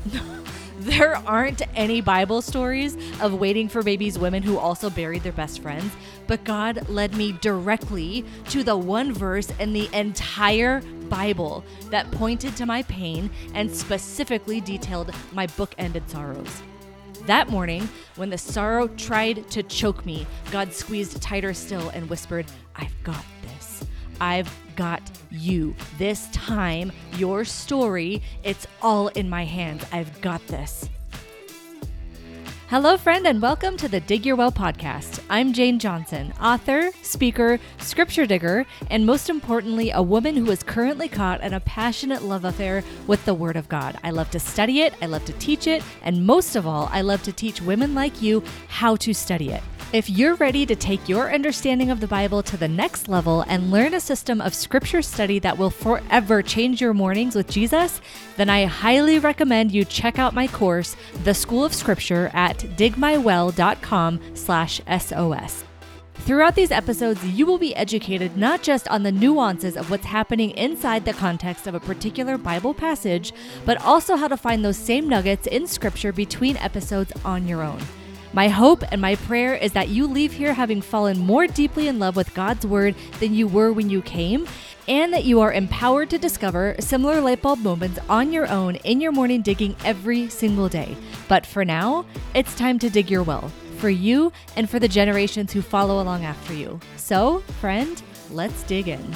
There aren't any Bible stories of waiting for babies women who also buried their best friends, but God led me directly to the one verse in the entire Bible that pointed to my pain and specifically detailed my bookended sorrows. That morning, when the sorrow tried to choke me, God squeezed tighter still and whispered, "I've got this. I've got you. This time, your story, it's all in my hands. I've got this." Hello, friend, and welcome to the Dig Your Well podcast. I'm Jane Johnson, author, speaker, scripture digger, and most importantly, a woman who is currently caught in a passionate love affair with the Word of God. I love to study it, I love to teach it, and most of all, I love to teach women like you how to study it. If you're ready to take your understanding of the Bible to the next level and learn a system of scripture study that will forever change your mornings with Jesus, then I highly recommend you check out my course, The School of Scripture, at digmywell.com/SOS. Throughout these episodes, you will be educated not just on the nuances of what's happening inside the context of a particular Bible passage, but also how to find those same nuggets in Scripture between episodes on your own. My hope and my prayer is that you leave here having fallen more deeply in love with God's Word than you were when you came, and that you are empowered to discover similar light bulb moments on your own in your morning digging every single day. But for now, it's time to dig your well, for you and for the generations who follow along after you. So, friend, let's dig in.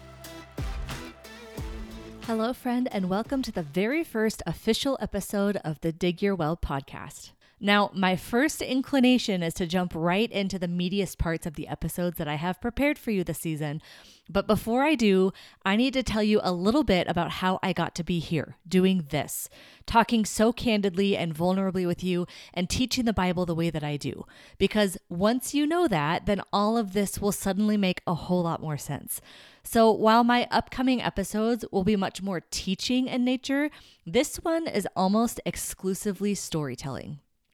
Hello, friend, and welcome to the very first official episode of the Dig Your Well podcast. Now, my first inclination is to jump right into the meatiest parts of the episodes that I have prepared for you this season. But before I do, I need to tell you a little bit about how I got to be here, doing this, talking so candidly and vulnerably with you and teaching the Bible the way that I do. Because once you know that, then all of this will suddenly make a whole lot more sense. So while my upcoming episodes will be much more teaching in nature, this one is almost exclusively storytelling.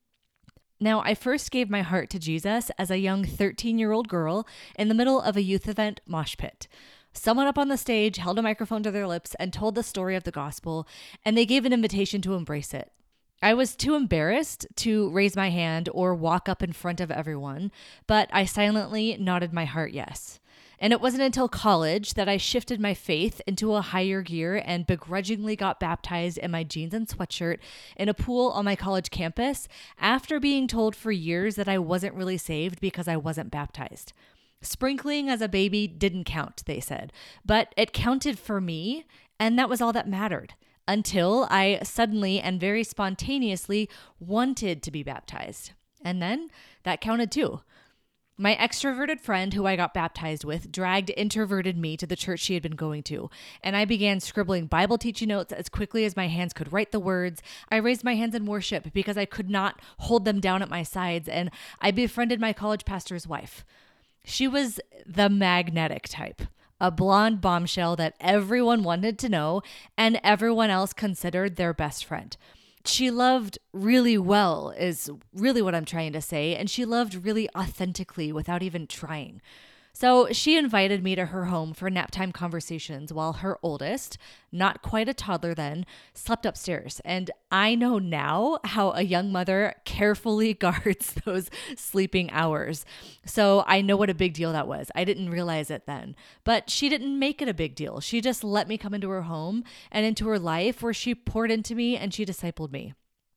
Now, I first gave my heart to Jesus as a young 13-year-old girl in the middle of a youth event mosh pit. Someone up on the stage held a microphone to their lips and told the story of the gospel, and they gave an invitation to embrace it. I was too embarrassed to raise my hand or walk up in front of everyone, but I silently nodded my heart yes. And it wasn't until college that I shifted my faith into a higher gear and begrudgingly got baptized in my jeans and sweatshirt in a pool on my college campus after being told for years that I wasn't really saved because I wasn't baptized. Sprinkling as a baby didn't count, they said, but it counted for me, and that was all that mattered. Until I suddenly and very spontaneously wanted to be baptized. And then that counted too. My extroverted friend who I got baptized with dragged introverted me to the church she had been going to, and I began scribbling Bible teaching notes as quickly as my hands could write the words. I raised my hands in worship because I could not hold them down at my sides, and I befriended my college pastor's wife. She was the magnetic type, a blonde bombshell that everyone wanted to know and everyone else considered their best friend. She loved really well is really what I'm trying to say, and she loved really authentically without even trying. So she invited me to her home for naptime conversations while her oldest, not quite a toddler then, slept upstairs. And I know now how a young mother carefully guards those sleeping hours. So I know what a big deal that was. I didn't realize it then. But she didn't make it a big deal. She just let me come into her home and into her life where she poured into me and she discipled me.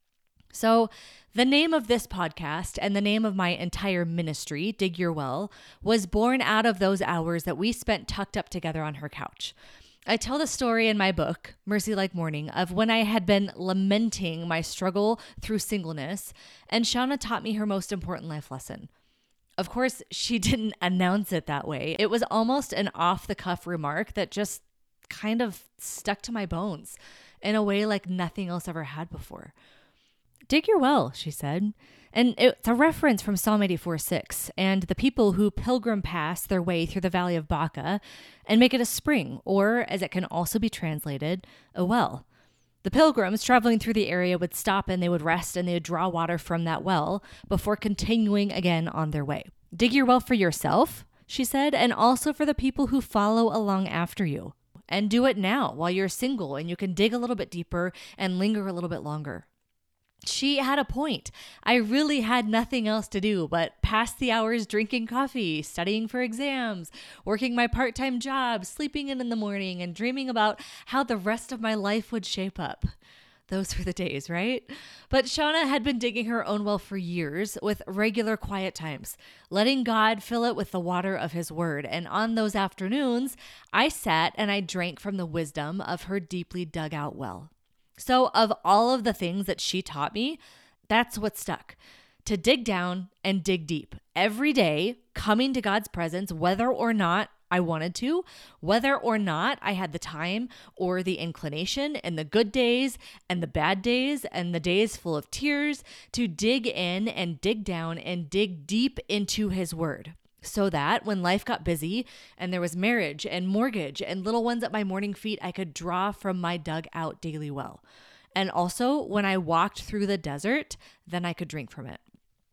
So the name of this podcast and the name of my entire ministry, Dig Your Well, was born out of those hours that we spent tucked up together on her couch. I tell the story in my book, Mercy Like Morning, of when I had been lamenting my struggle through singleness, and Shauna taught me her most important life lesson. Of course, she didn't announce it that way. It was almost an off-the-cuff remark that just kind of stuck to my bones in a way like nothing else ever had before. Dig your well, she said. And it's a reference from Psalm 84:6 and the people who pilgrim pass their way through the valley of Baca and make it a spring, or as it can also be translated, a well. The pilgrims traveling through the area would stop and they would rest and they would draw water from that well before continuing again on their way. Dig your well for yourself, she said, and also for the people who follow along after you. and do it now while you're single and you can dig a little bit deeper and linger a little bit longer. She had a point. I really had nothing else to do but pass the hours drinking coffee, studying for exams, working my part-time job, sleeping in the morning, and dreaming about how the rest of my life would shape up. Those were the days, right? But Shauna had been digging her own well for years with regular quiet times, letting God fill it with the water of his word. And on those afternoons, I sat and I drank from the wisdom of her deeply dug out well. So of all of the things that she taught me, that's what stuck. To dig down and dig deep every day, coming to God's presence, whether or not I wanted to, whether or not I had the time or the inclination, and the good days and the bad days and the days full of tears, to dig in and dig down and dig deep into his word. So that when life got busy and there was marriage and mortgage and little ones at my morning feet, I could draw from my dug out daily well. And also when I walked through the desert, then I could drink from it.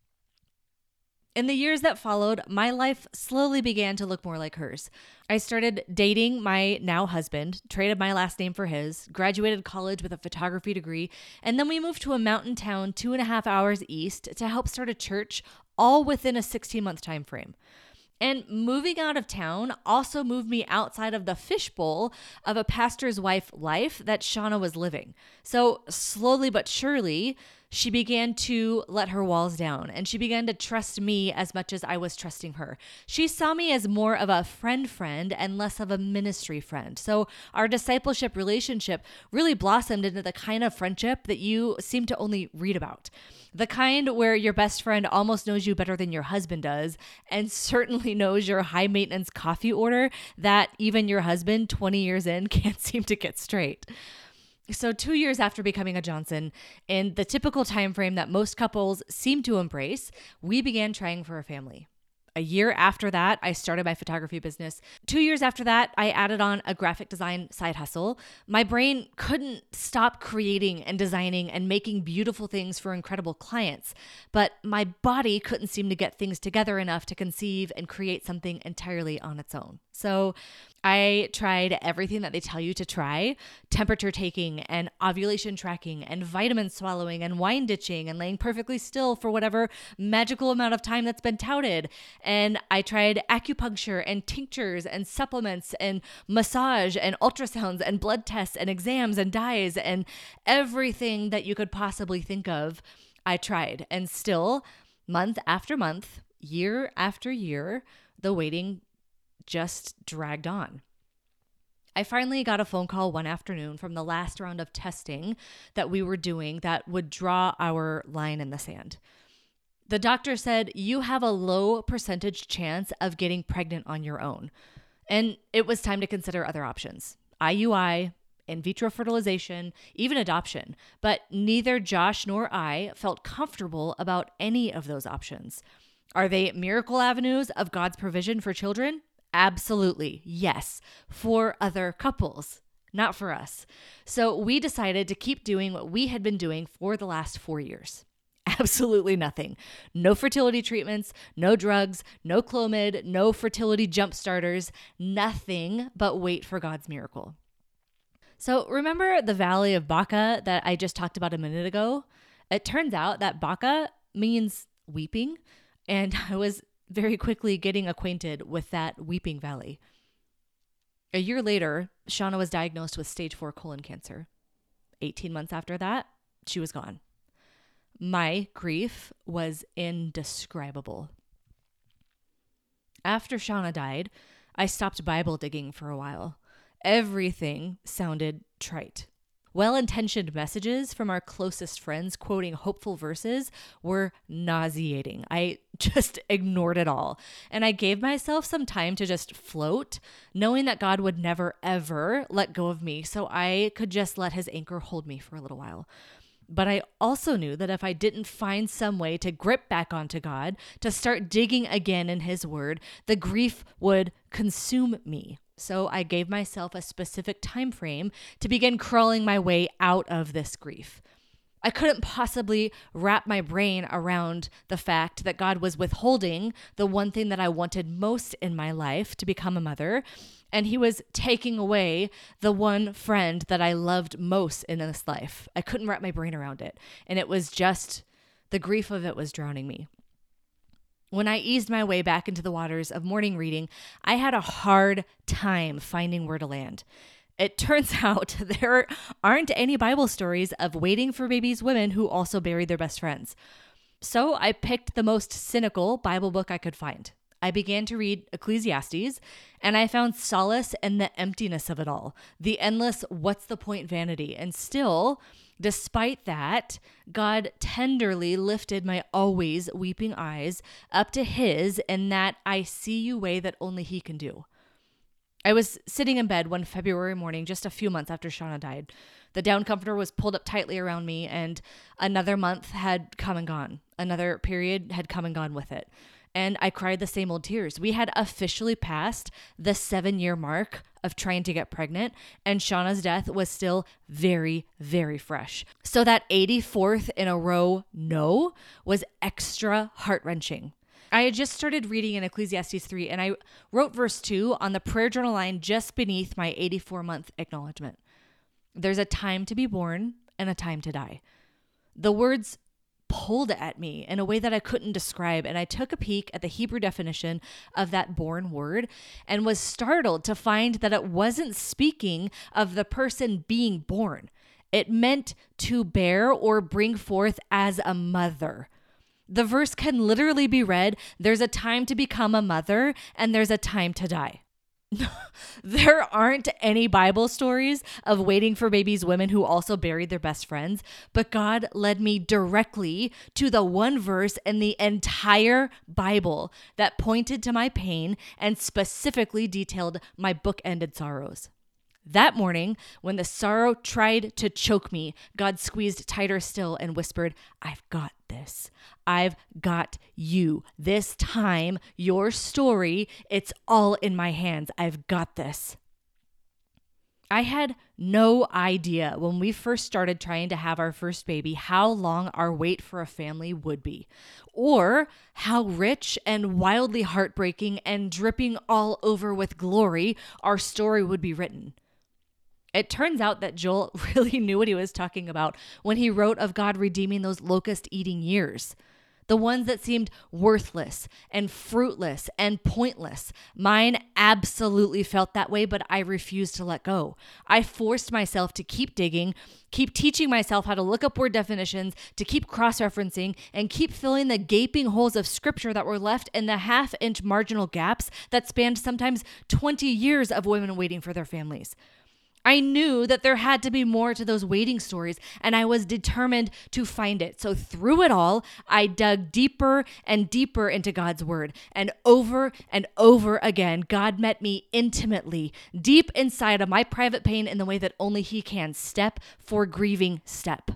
In the years that followed, my life slowly began to look more like hers. I started dating my now husband, traded my last name for his, graduated college with a photography degree, and then we moved to a mountain town 2.5 hours east to help start a church, all within a 16-month time frame. And moving out of town also moved me outside of the fishbowl of a pastor's wife life that Shauna was living. So slowly but surely, she began to let her walls down and she began to trust me as much as I was trusting her. She saw me as more of a friend and less of a ministry friend. So our discipleship relationship really blossomed into the kind of friendship that you seem to only read about. The kind where your best friend almost knows you better than your husband does, and certainly knows your high maintenance coffee order that even your husband 20 years in can't seem to get straight. So 2 years after becoming a Johnson, in the typical time frame that most couples seem to embrace, we began trying for a family. A year after that, I started my photography business. 2 years after that, I added on a graphic design side hustle. My brain couldn't stop creating and designing and making beautiful things for incredible clients, but my body couldn't seem to get things together enough to conceive and create something entirely on its own. So I tried everything that they tell you to try: temperature taking and ovulation tracking and vitamin swallowing and wine ditching and laying perfectly still for whatever magical amount of time that's been touted. And I tried acupuncture and tinctures and supplements and massage and ultrasounds and blood tests and exams and dyes and everything that you could possibly think of. I tried. And still, month after month, year after year, the waiting just dragged on. I finally got a phone call one afternoon from the last round of testing that we were doing that would draw our line in the sand. The doctor said, you have a low percentage chance of getting pregnant on your own. And it was time to consider other options: IUI, in vitro fertilization, even adoption. But neither Josh nor I felt comfortable about any of those options. Are they miracle avenues of God's provision for children? Absolutely, yes, for other couples, not for us. So we decided to keep doing what we had been doing for the last 4 years. Absolutely nothing. No fertility treatments, no drugs, no Clomid, no fertility jump starters, nothing but wait for God's miracle. So remember the Valley of Baca that I just talked about a minute ago? It turns out that Baca means weeping, and I was very quickly getting acquainted with that weeping valley. A year later, Shauna was diagnosed with stage 4 colon cancer. 18 months after that, she was gone. My grief was indescribable. After Shauna died, I stopped Bible digging for a while. Everything sounded trite. Well-intentioned messages from our closest friends quoting hopeful verses were nauseating. I just ignored it all. And I gave myself some time to just float, knowing that God would never, ever let go of me, so I could just let his anchor hold me for a little while. But I also knew that if I didn't find some way to grip back onto God, to start digging again in his word, the grief would consume me. So I gave myself a specific time frame to begin crawling my way out of this grief. I couldn't possibly wrap my brain around the fact that God was withholding the one thing that I wanted most in my life, to become a mother, And he was taking away the one friend that I loved most in this life. I couldn't wrap my brain around it. And it was just, the grief of it was drowning me. When I eased my way back into the waters of morning reading, I had a hard time finding where to land. It turns out there aren't any Bible stories of waiting for babies women who also buried their best friends. So I picked the most cynical Bible book I could find. I began to read Ecclesiastes, and I found solace in the emptiness of it all, the endless what's the point vanity. And still, despite that, God tenderly lifted my always weeping eyes up to his in that I see you way that only he can do. I was sitting in bed one February morning, just a few months after Shauna died. The down comforter was pulled up tightly around me, and another month had come and gone. Another period had come and gone with it. And I cried the same old tears. We had officially passed the 7-year mark of trying to get pregnant, and Shauna's death was still very, very fresh. So that 84th in a row no was extra heart-wrenching. I had just started reading in Ecclesiastes 3, and I wrote verse 2 on the prayer journal line just beneath my 84-month acknowledgement. There's a time to be born and a time to die. The words pulled at me in a way that I couldn't describe, and I took a peek at the Hebrew definition of that born word and was startled to find that it wasn't speaking of the person being born. It meant to bear or bring forth as a mother. The verse can literally be read, there's a time to become a mother and there's a time to die. There aren't any Bible stories of waiting for babies women who also buried their best friends, but God led me directly to the one verse in the entire Bible that pointed to my pain and specifically detailed my bookended sorrows. That morning, when the sorrow tried to choke me, God squeezed tighter still and whispered, I've got this. I've got you. This time, your story, it's all in my hands. I've got this. I had no idea when we first started trying to have our first baby how long our wait for a family would be, or how rich and wildly heartbreaking and dripping all over with glory our story would be written. It turns out that Joel really knew what he was talking about when he wrote of God redeeming those locust-eating years, the ones that seemed worthless and fruitless and pointless. Mine absolutely felt that way, but I refused to let go. I forced myself to keep digging, keep teaching myself how to look up word definitions, to keep cross-referencing, and keep filling the gaping holes of scripture that were left in the half-inch marginal gaps that spanned sometimes 20 years of women waiting for their families. I knew that there had to be more to those waiting stories, and I was determined to find it. So through it all, I dug deeper and deeper into God's word. And over again, God met me intimately, deep inside of my private pain in the way that only he can, step for grieving step.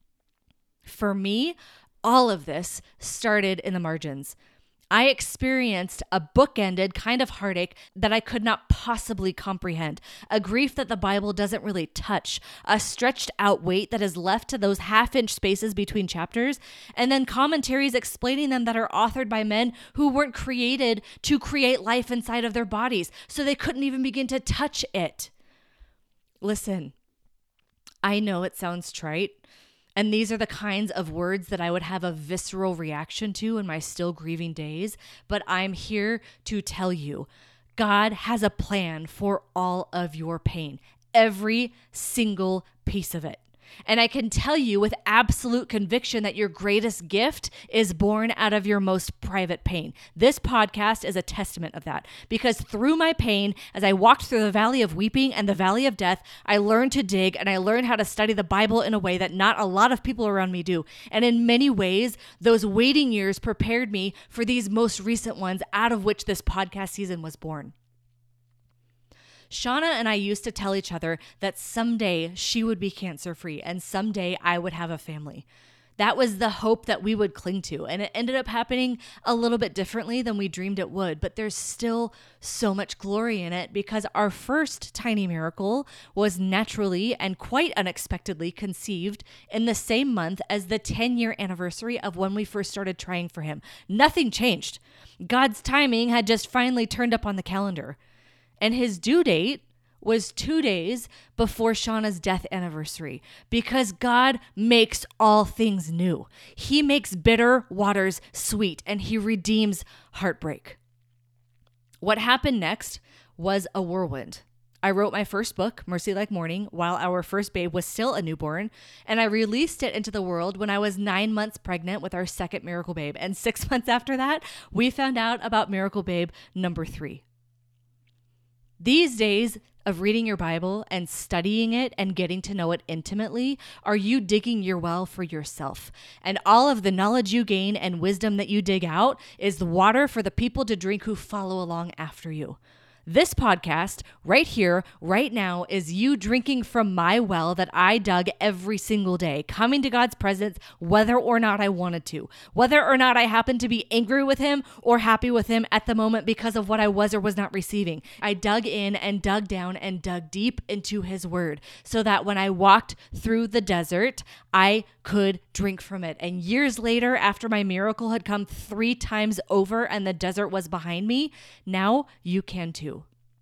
For me, all of this started in the margins. I experienced a bookended kind of heartache that I could not possibly comprehend, a grief that the Bible doesn't really touch, a stretched out weight that is left to those half-inch spaces between chapters, and then commentaries explaining them that are authored by men who weren't created to create life inside of their bodies, so they couldn't even begin to touch it. Listen, I know it sounds trite, and these are the kinds of words that I would have a visceral reaction to in my still grieving days. But I'm here to tell you, God has a plan for all of your pain, every single piece of it. And I can tell you with absolute conviction that your greatest gift is born out of your most private pain. This podcast is a testament of that, because through my pain, as I walked through the valley of weeping and the valley of death, I learned to dig and I learned how to study the Bible in a way that not a lot of people around me do. And in many ways, those waiting years prepared me for these most recent ones, out of which this podcast season was born. Shauna and I used to tell each other that someday she would be cancer-free and someday I would have a family. That was the hope that we would cling to, and it ended up happening a little bit differently than we dreamed it would, but there's still so much glory in it because our first tiny miracle was naturally and quite unexpectedly conceived in the same month as the 10-year anniversary of when we first started trying for him. Nothing changed. God's timing had just finally turned up on the calendar. And his due date was 2 days before Shauna's death anniversary, because God makes all things new. He makes bitter waters sweet, and he redeems heartbreak. What happened next was a whirlwind. I wrote my first book, Mercy Like Morning, while our first babe was still a newborn, and I released it into the world when I was 9 months pregnant with our second miracle babe. And 6 months after that, we found out about miracle babe number 3. These days of reading your Bible and studying it and getting to know it intimately are you digging your well for yourself. And all of the knowledge you gain and wisdom that you dig out is the water for the people to drink who follow along after you. This podcast right here, right now, is you drinking from my well that I dug every single day, coming to God's presence whether or not I wanted to, whether or not I happened to be angry with him or happy with him at the moment because of what I was or was not receiving. I dug in and dug down and dug deep into his word so that when I walked through the desert, I could drink from it. And years later, after my miracle had come 3 times over and the desert was behind me, now you can too.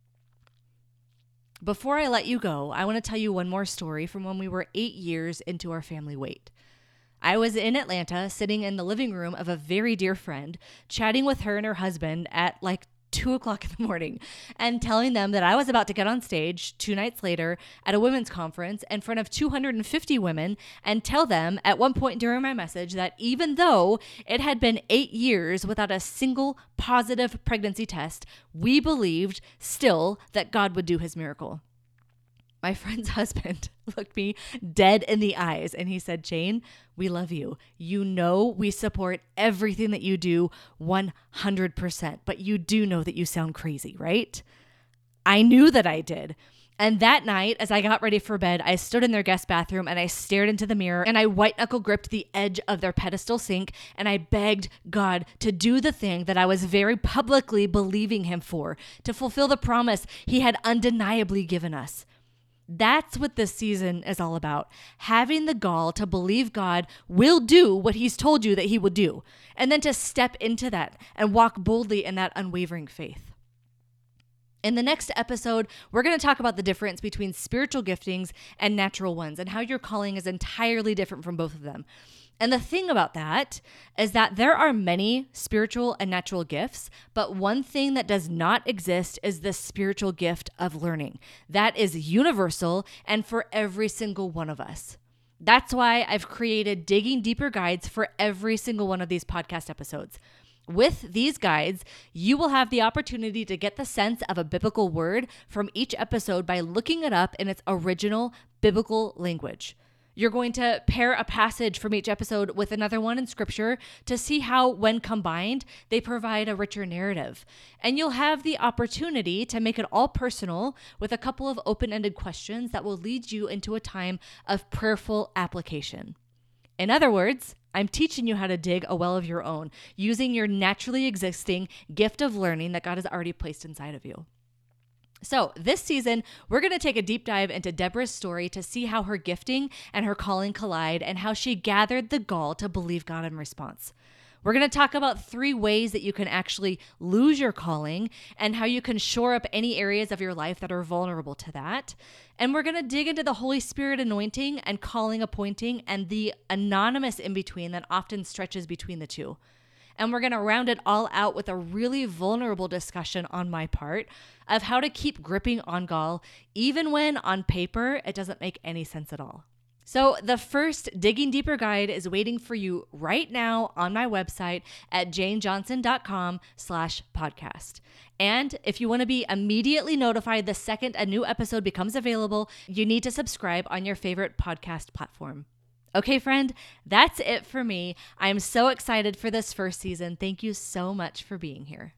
Before I let you go, I want to tell you one more story from when we were 8 years into our family wait. I was in Atlanta, sitting in the living room of a very dear friend, chatting with her and her husband at like 2 o'clock in the morning and telling them that I was about to get on stage 2 nights later at a women's conference in front of 250 women and tell them at one point during my message that even though it had been 8 years without a single positive pregnancy test, we believed still that God would do his miracle. My friend's husband looked me dead in the eyes and he said, "Jane, we love you. You know we support everything that you do 100%, but you do know that you sound crazy, right?" I knew that I did. And that night, as I got ready for bed, I stood in their guest bathroom and I stared into the mirror and I white knuckle gripped the edge of their pedestal sink and I begged God to do the thing that I was very publicly believing him for, to fulfill the promise he had undeniably given us. That's what this season is all about. Having the gall to believe God will do what he's told you that he will do. And then to step into that and walk boldly in that unwavering faith. In the next episode, we're going to talk about the difference between spiritual giftings and natural ones and how your calling is entirely different from both of them. And the thing about that is that there are many spiritual and natural gifts, but one thing that does not exist is the spiritual gift of learning. That is universal and for every single one of us. That's why I've created Digging Deeper guides for every single one of these podcast episodes. With these guides, you will have the opportunity to get the sense of a biblical word from each episode by looking it up in its original biblical language. You're going to pair a passage from each episode with another one in scripture to see how, when combined, they provide a richer narrative. And you'll have the opportunity to make it all personal with a couple of open-ended questions that will lead you into a time of prayerful application. In other words, I'm teaching you how to dig a well of your own using your naturally existing gift of learning that God has already placed inside of you. So this season, we're going to take a deep dive into Deborah's story to see how her gifting and her calling collide and how she gathered the gall to believe God in response. We're going to talk about 3 ways that you can actually lose your calling and how you can shore up any areas of your life that are vulnerable to that. And we're going to dig into the Holy Spirit anointing and calling appointing and the anonymous in between that often stretches between the two. And we're going to round it all out with a really vulnerable discussion on my part of how to keep gripping on gall, even when on paper it doesn't make any sense at all. So the first Digging Deeper guide is waiting for you right now on my website at janejohnson.com/podcast. And if you want to be immediately notified the second a new episode becomes available, you need to subscribe on your favorite podcast platform. Okay, friend, that's it for me. I'm so excited for this first season. Thank you so much for being here.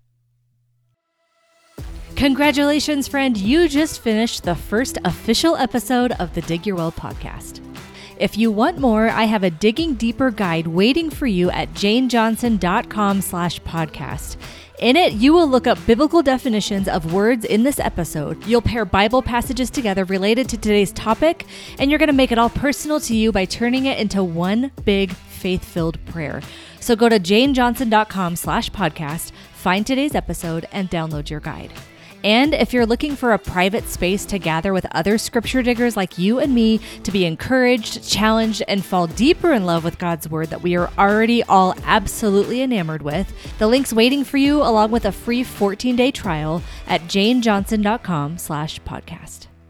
Congratulations, friend. You just finished the first official episode of the Dig Your Well podcast. If you want more, I have a Digging Deeper guide waiting for you at janejohnson.com/podcast. In it, you will look up biblical definitions of words in this episode. You'll pair Bible passages together related to today's topic, and you're going to make it all personal to you by turning it into one big faith-filled prayer. So go to janejohnson.com/podcast, find today's episode, and download your guide. And if you're looking for a private space to gather with other scripture diggers like you and me to be encouraged, challenged, and fall deeper in love with God's word that we are already all absolutely enamored with, the link's waiting for you along with a free 14-day trial at janejohnson.com/podcast.